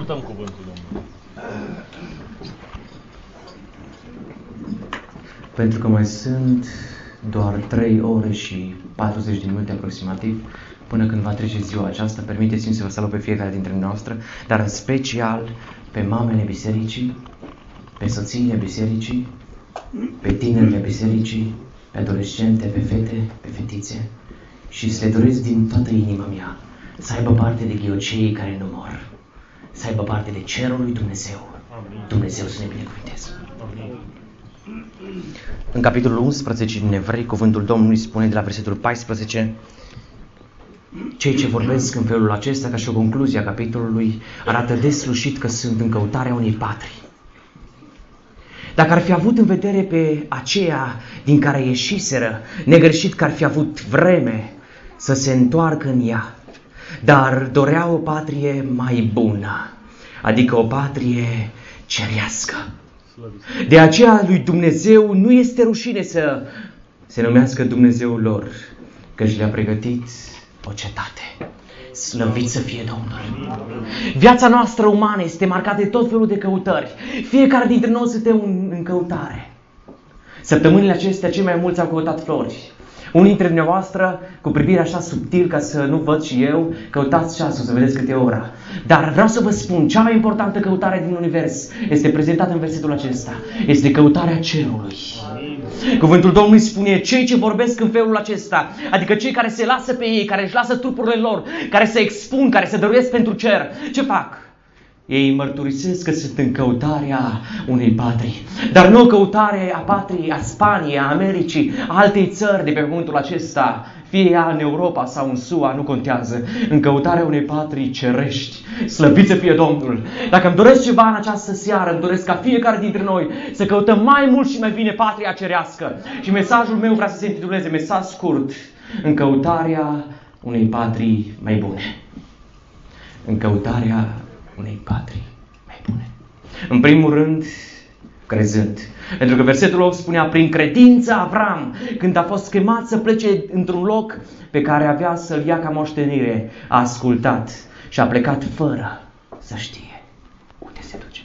Ascultăm cuvântul Domnului. Pentru că mai sunt doar 3 ore și 40 de minute aproximativ până când va trece ziua aceasta, permiteți-mi să vă salut pe fiecare dintre noastre, dar în special pe mamele bisericii, pe soțiile bisericii, pe tinerile bisericii, pe adolescente, pe fete, pe fetițe, și să le doresc din toată inima mea să aibă parte de ghioceii care nu mor, să aibă parte de cerul lui Dumnezeu. Dumnezeu să ne binecuvânteze. În capitolul 11 din Evrei, cuvântul Domnului spune de la versetul 14: cei ce vorbesc în felul acesta, ca și o concluzie a capitolului, arată deslușit că sunt în căutarea unei patrii. Dacă ar fi avut în vedere pe aceea din care ieșiseră, negreșit că ar fi avut vreme să se întoarcă în ea, dar dorea o patrie mai bună, adică o patrie cerească. De aceea lui Dumnezeu nu este rușine să se numească Dumnezeul lor, căci le-a pregătit o cetate. Slăvit să fie Domnul! Viața noastră umană este marcată de tot felul de căutări. Fiecare dintre noi suntem în căutare. Săptămânile acestea cei mai mulți au căutat flori. Unii dintre dumneavoastră, cu privire așa subtil ca să nu văd și eu, căutați ceasul să vedeți câte ora. Dar vreau să vă spun, cea mai importantă căutare din univers este prezentată în versetul acesta. Este căutarea cerului. Cuvântul Domnului spune: cei ce vorbesc în felul acesta, adică cei care se lasă pe ei, care își lasă trupurile lor, care se expun, care se dăruiesc pentru cer, ce fac? Ei mărturisesc că sunt în căutarea unei patrii. Dar nu o căutare a patriei, a Spaniei, a Americii, a altei țări de pe pământul acesta, fie ea în Europa sau în SUA, nu contează. În căutarea unei patrii cerești. Slăvit să fie Domnul! Dacă îmi doresc ceva în această seară, îmi doresc ca fiecare dintre noi să căutăm mai mult și mai bine patria cerească. Și mesajul meu vrea să se intituleze, mesaj scurt: în căutarea unei patrii mai bune. În căutarea unei patrii mai bune. În primul rând, crezând. Pentru că versetul 8 spunea: prin credință Avram, când a fost chemat să plece într-un loc pe care avea să-l ia ca moștenire, a ascultat și a plecat fără să știe unde se duce.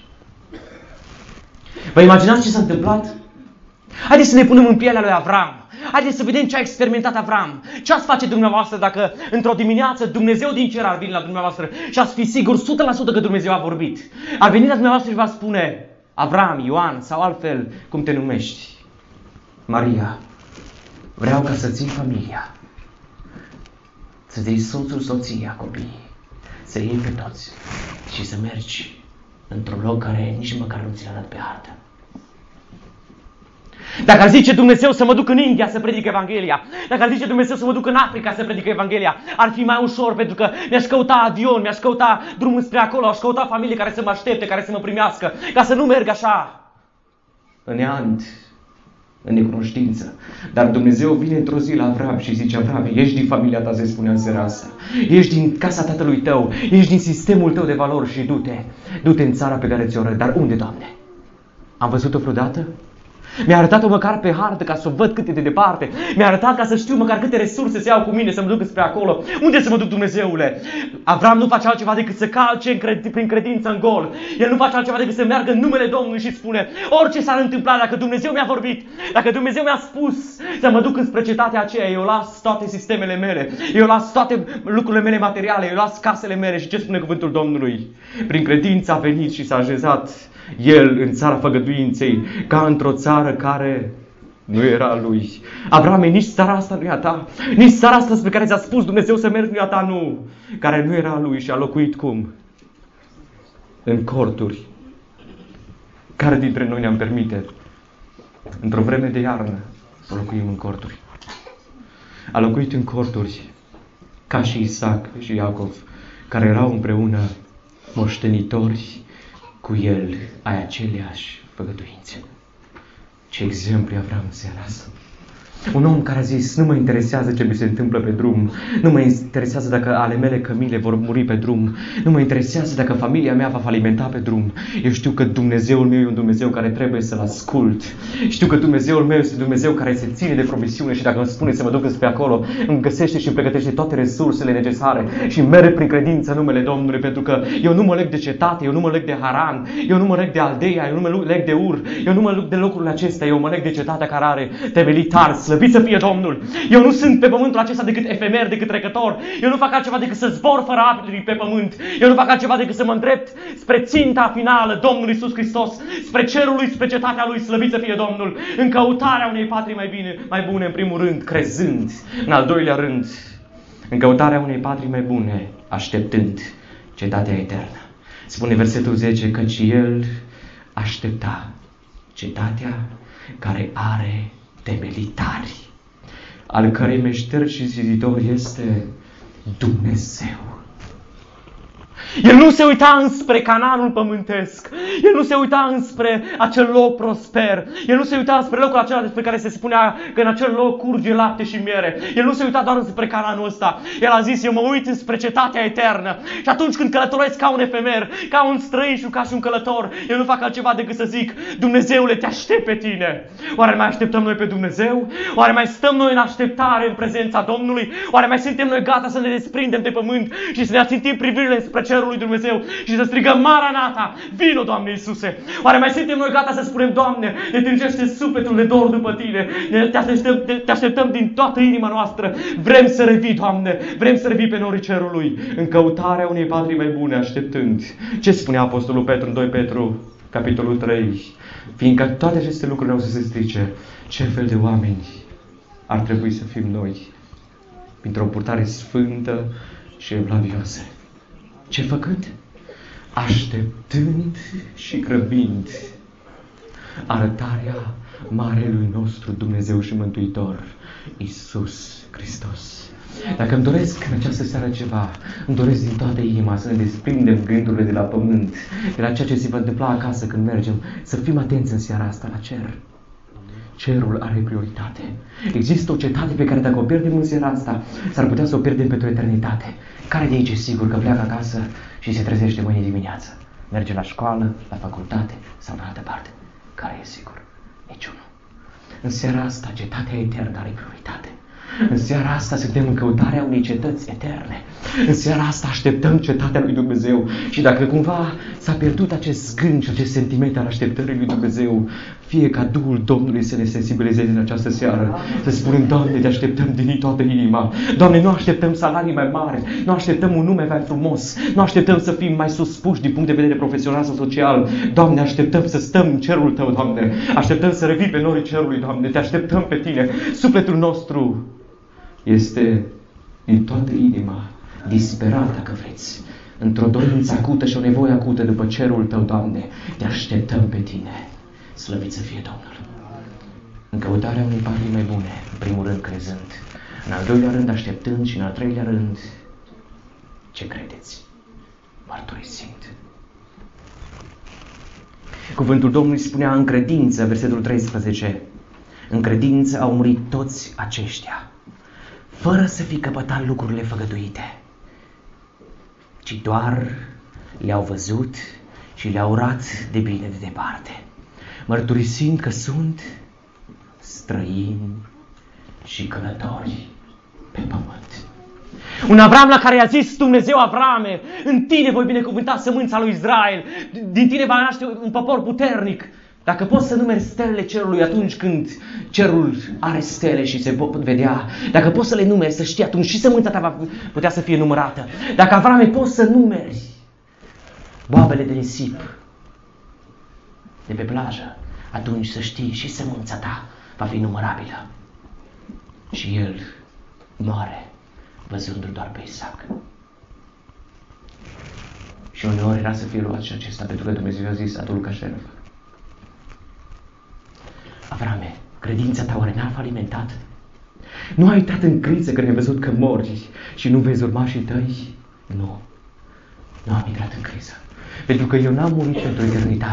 Vă imaginați ce s-a întâmplat? Haideți să ne punem în pielea lui Avram. Haideți să vedem ce a experimentat Avram. Ce ați face dumneavoastră dacă într-o dimineață Dumnezeu din cer ar veni la dumneavoastră și ați fi sigur 100% că Dumnezeu a vorbit? Ar veni la dumneavoastră și va spune: Avram, Ioan sau altfel cum te numești, Maria, vreau ca să ții familia, să-ți iei soțul, soția, copiii, să iei pe toți și să mergi într-un loc care nici măcar nu ți l-a dat pe hartă. Dacă ar zice Dumnezeu să mă duc în India să predic Evanghelia, dacă ar zice Dumnezeu să mă duc în Africa să predic Evanghelia, ar fi mai ușor, pentru că mi-aș căuta avion, mi-aș căuta drumul spre acolo, aș căuta familie care să mă aștepte, care să mă primească, ca să nu merg așa în neant, în necunoștință. Dar Dumnezeu vine într-o zi la Avram și zice: Avram, ieși din familia ta, se spunea în seara asta, ieși din casa tatălui tău, ieși din sistemul tău de valori și du-te în țara pe care ți-o arăt. Dar unde, Doamne? Am văzut-o vreodată? Mi-a arătat-o măcar pe hartă ca să o văd cât e de departe. Mi-a arătat ca să știu măcar câte resurse se iau cu mine să mă duc spre acolo. Unde să mă duc, Dumnezeule? Avram nu face altceva decât să calce prin credință în gol. El nu face altceva decât să meargă în numele Domnului și spune: orice s-ar întâmpla, dacă Dumnezeu mi-a vorbit, dacă Dumnezeu mi-a spus să mă duc înspre cetatea aceea, eu las toate sistemele mele, eu las toate lucrurile mele materiale, eu las casele mele. Și ce spune cuvântul Domnului? Prin credință a venit și s-a așezat el în țara făgăduinței, ca într-o țară care nu era a lui. Abrahame, nici țara asta nu e a ta, nici țara asta spre care ți-a spus Dumnezeu să mergi nu e a ta, nu. Care nu era a lui și a locuit cum? În corturi. Care dintre noi ne-am permite într-o vreme de iarnă să locuim în corturi? A locuit în corturi ca și Isaac și Iacov, care erau împreună moștenitori cu el ai aceleași făgăduințe. Ce exemplu Avram în seara asta! Un om care a zis, nu mă interesează ce mi se întâmplă pe drum, nu mă interesează dacă ale mele cămile vor muri pe drum, nu mă interesează dacă familia mea va falimenta pe drum. Eu știu că Dumnezeul meu e un Dumnezeu care trebuie să-L ascult. Știu că Dumnezeul meu este Dumnezeu care se ține de promisiune și dacă îmi spune să mă duc spre acolo, îmi găsește și îmi pregătește toate resursele necesare și merg prin credință în numele Domnului, pentru că eu nu mă leg de cetate, eu nu mă leg de Haran, eu nu mă leg de Aldeia, eu nu mă leg de Ur, eu nu mă leg de locurile acestea, eu mă leg de cetatea care are temelii tari. Slăvit să fie Domnul! Eu nu sunt pe pământul acesta decât efemer, decât trecător. Eu nu fac altceva decât să zbor fără apirii pe pământ. Eu nu fac altceva decât să mă îndrept spre ținta finală, Domnul Iisus Hristos, spre cerul Lui, spre cetatea Lui, slăvit să fie Domnul, în căutarea unei patrii mai bune, în primul rând, crezând. În al doilea rând, în căutarea unei patrii mai bune, așteptând cetatea eternă. Spune versetul 10, căci El aștepta cetatea care are temelii tari, al cărei meșter și ziditor este Dumnezeu. El nu se uita înspre Canaanul pământesc. El nu se uita înspre acel loc prosper. El nu se uita înspre locul acela despre care se spunea că în acel loc curge lapte și miere. El nu se uita doar înspre Canaanul ăsta. El a zis, eu mă uit înspre cetatea eternă. Și atunci când călătoresc ca un efemer, ca un străin și ca și un călător, eu nu fac altceva decât să zic, Dumnezeule, te aștept pe tine. Oare mai așteptăm noi pe Dumnezeu? Oare mai stăm noi în așteptare în prezența Domnului? Oare mai suntem noi gata să ne desprindem de pământ și să ne ațintim privirile spre cerul lui Dumnezeu și să strigăm, Maranata, vino, Doamne Iisuse! Oare mai suntem noi gata să spunem, Doamne, ne tângește sufletul de dor după Tine, te așteptăm din toată inima noastră, vrem să revii, Doamne, vrem să revii pe norii cerului, în căutarea unei patrii mai bune, așteptând. Ce spunea Apostolul Petru în 2 Petru, capitolul 3? Fiindcă toate aceste lucruri nu o să se strice, ce fel de oameni ar trebui să fim noi, printr-o purtare sfântă și evlavioasă. Ce făcând? Așteptând și grăbind arătarea Marelui nostru Dumnezeu și Mântuitor, Iisus Hristos. Dacă îmi doresc în această seară ceva, îmi doresc din toată inima să ne desprindem gândurile de la pământ, de la ceea ce se va întâmpla acasă când mergem, să fim atenți în seara asta la cer. Cerul are prioritate. Există o cetate pe care dacă o pierdem în seara asta, s-ar putea să o pierdem pentru eternitate. Care de aici e sigur că pleacă acasă și se trezește mâine dimineață? Merge la școală, la facultate sau în altă parte? Care e sigur? Niciunul. În seara asta, cetatea eternă are prioritate. În seara asta suntem în căutarea unei cetăți eterne. În seara asta așteptăm cetatea lui Dumnezeu. Și dacă cumva s-a pierdut acest gând și acest sentiment al așteptării lui Dumnezeu, fie ca Duhul Domnului să ne sensibilizeze în această seară. Să spunem, Doamne, te așteptăm din toată inima. Doamne, nu așteptăm salarii mai mari, nu așteptăm un nume mai frumos, nu așteptăm să fim mai suspuși din punct de vedere profesional sau social. Doamne, așteptăm să stăm în cerul Tău, Doamne. Așteptăm să revii pe norii cerului, Doamne. Te așteptăm pe Tine. Sufletul nostru este din toată inima disperat, dacă vreți, într-o dorință acută și o nevoie acută după cerul Tău, Doamne. Te așteptăm pe Tine. Slăvit să fie Domnul. În căutarea unei patrii mai bune, în primul rând crezând, în al doilea rând așteptând și în al treilea rând, ce credeți? Mărturisind. Cuvântul Domnului spunea în credință, versetul 13, în credință au murit toți aceștia, fără să fi căpătat lucrurile făgăduite, ci doar le-au văzut și le-au urat de bine de departe, mărturisind că sunt străini și călători pe pământ. Un Avram la care i-a zis Dumnezeu, Avrame, în tine voi binecuvânta sămânța lui Israel, din tine va naște un popor puternic. Dacă poți să numeri stelele cerului atunci când cerul are stele și se pot vedea, dacă poți să le numeri, să știi, atunci și sămânța ta va putea să fie numărată. Dacă, Avrame, poți să numeri boabele de nisip de pe plajă, atunci să știi, și sămânța ta va fi numărabilă. Și el moare văzându-l doar pe Isaac. Și uneori era să fie luat și acesta, pentru că Dumnezeu a zis, adu-l ca jertfă. Avrame, credința ta oare n-a falimentat? Nu ai uitat în criză când ai văzut că mori și nu vezi urmașii tăi? Nu am intrat în criză. Pentru că eu n-am murit pentru eternitate.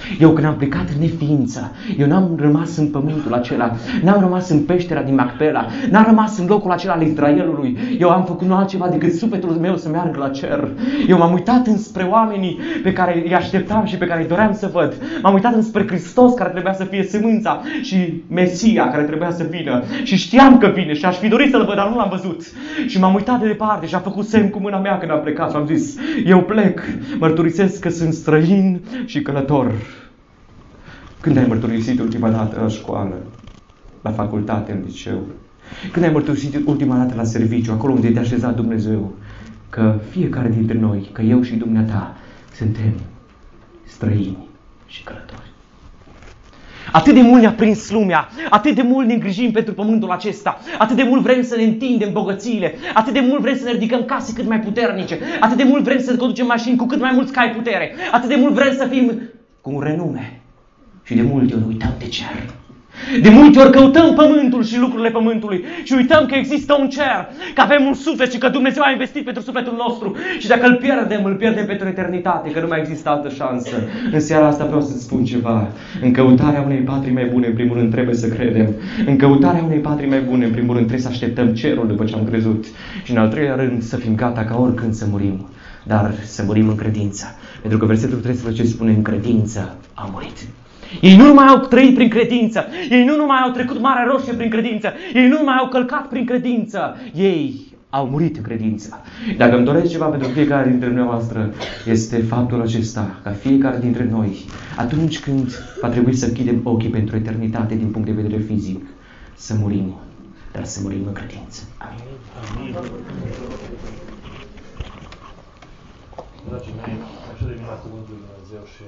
Eu când am plecat în neființă, eu n-am rămas în pământul acela, n-am rămas în peștera din Macpela, n-am rămas în locul acela al Israelului. Eu am făcut nu altceva decât sufletul meu să meargă la cer. Eu m-am uitat înspre oamenii pe care îi așteptam și pe care îi doream să văd. M-am uitat înspre Hristos care trebuia să fie sămânța și Mesia care trebuia să vină. Și știam că vine și aș fi dorit să-L văd, dar nu L-am văzut. Și m-am uitat de departe și am făcut semn cu mâna mea când am plecat și am zis, eu plec, mărturisesc că sunt străin și călător. Când ai mărturisit ultima dată la școală, la facultate, în liceu? Când ai mărturisit ultima dată la serviciu, acolo unde te-a așezat Dumnezeu, că fiecare dintre noi, că eu și dumneata, suntem străini și călători? Atât de mult ne-a prins lumea, atât de mult ne îngrijim pentru pământul acesta, atât de mult vrem să ne întindem bogățiile, atât de mult vrem să ne ridicăm case cât mai puternice, atât de mult vrem să conducem mașini cu cât mai mulți cai putere, atât de mult vrem să fim cu un renume. Și de multe ori uităm de cer. De multe ori căutăm pământul și lucrurile pământului și uităm că există un cer, că avem un suflet și că Dumnezeu a investit pentru sufletul nostru și dacă îl pierdem pentru eternitate, că nu mai există altă șansă. În seara asta vreau să-ți spun ceva. În căutarea unei patrii mai bune, în primul rând trebuie să credem. În căutarea unei patrii mai bune, în primul rând trebuie să așteptăm cerul după ce am crezut. Și în al treilea rând să fim gata ca oricând să murim. Dar să murim în credință. Pentru că versetul 13 spune, în credință a murit. Ei nu numai au trăit prin credință, ei nu numai au trecut Marea Roșie prin credință, ei nu numai au călcat prin credință, ei au murit în credință. Dacă îmi doresc ceva pentru fiecare dintre noastre, este faptul acesta, ca fiecare dintre noi, atunci când va trebui să închidem ochii pentru eternitate din punct de vedere fizic, să murim, dar să murim în credință. Amin. Amin. Dragii mei, așa de minunat cuvântul lui Dumnezeu și